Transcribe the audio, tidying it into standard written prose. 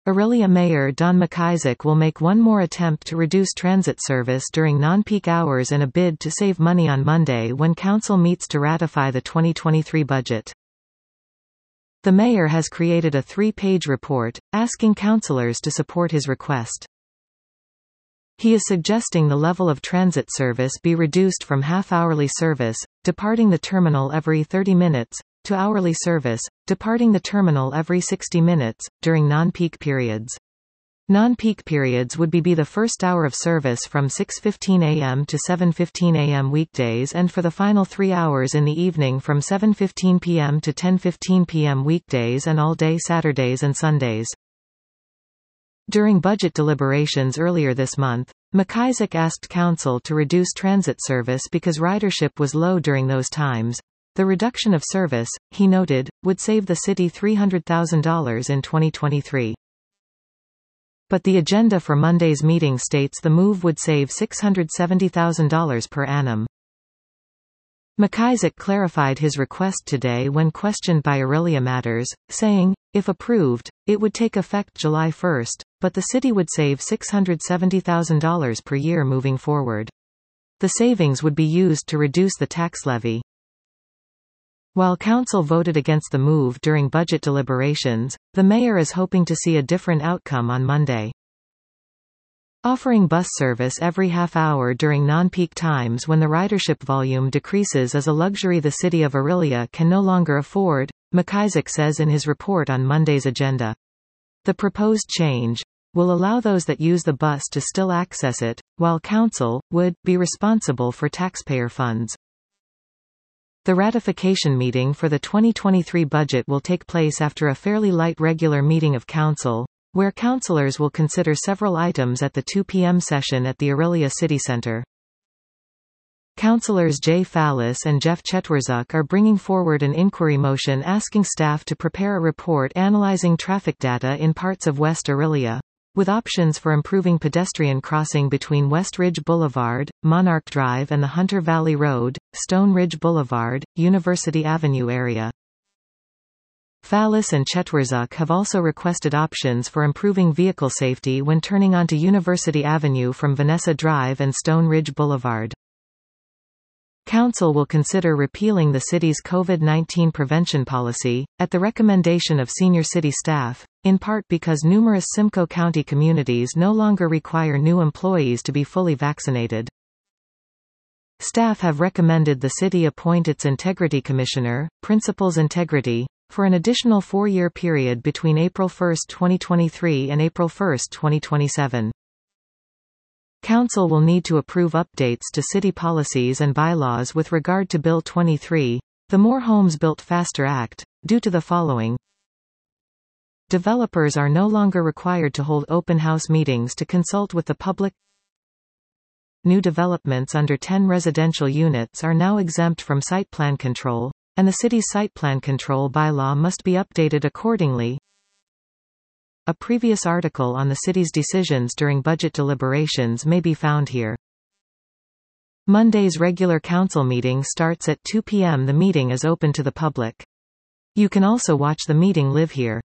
Orillia Mayor Don McIsaac will make one more attempt to reduce transit service during non-peak hours in a bid to save money on Monday when Council meets to ratify the 2023 budget. The mayor has created a 3-page report, asking councillors to support his request. He is suggesting the level of transit service be reduced from half-hourly service, departing the terminal every 30 minutes, to hourly service, departing the terminal every 60 minutes, during non-peak periods. Non-peak periods would be the first hour of service from 6:15 a.m. to 7:15 a.m. weekdays and for the final 3 hours in the evening from 7:15 p.m. to 10:15 p.m. weekdays and all day Saturdays and Sundays. During budget deliberations earlier this month, McIsaac asked Council to reduce transit service because ridership was low during those times. The reduction of service, he noted, would save the city $300,000 in 2023. But the agenda for Monday's meeting states the move would save $670,000 per annum. McIsaac clarified his request today when questioned by Orillia Matters, saying, if approved, it would take effect July 1, but the city would save $670,000 per year moving forward. The savings would be used to reduce the tax levy. While Council voted against the move during budget deliberations, the mayor is hoping to see a different outcome on Monday. Offering bus service every half hour during non-peak times when the ridership volume decreases is a luxury the city of Orillia can no longer afford, McIsaac says in his report on Monday's agenda. The proposed change will allow those that use the bus to still access it, while Council would be responsible for taxpayer funds. The ratification meeting for the 2023 budget will take place after a fairly light regular meeting of Council, where councillors will consider several items at the 2 p.m. session at the Orillia City Centre. Councillors Jay Fallis and Jeff Chetwerzuk are bringing forward an inquiry motion asking staff to prepare a report analysing traffic data in parts of West Orillia, with options for improving pedestrian crossing between West Ridge Boulevard, Monarch Drive and the Hunter Valley Road, Stone Ridge Boulevard, University Avenue area. Fallis and Chetwerzuk have also requested options for improving vehicle safety when turning onto University Avenue from Vanessa Drive and Stone Ridge Boulevard. Council will consider repealing the city's COVID-19 prevention policy, at the recommendation of senior city staff, in part because numerous Simcoe County communities no longer require new employees to be fully vaccinated. Staff have recommended the city appoint its Integrity Commissioner, Principals Integrity, for an additional 4-year period between April 1, 2023 and April 1, 2027. Council will need to approve updates to city policies and bylaws with regard to Bill 23, the More Homes Built Faster Act, due to the following. Developers are no longer required to hold open house meetings to consult with the public. New developments under 10 residential units are now exempt from site plan control, and the city's site plan control bylaw must be updated accordingly. A previous article on the city's decisions during budget deliberations may be found here. Monday's regular council meeting starts at 2 p.m. The meeting is open to the public. You can also watch the meeting live here.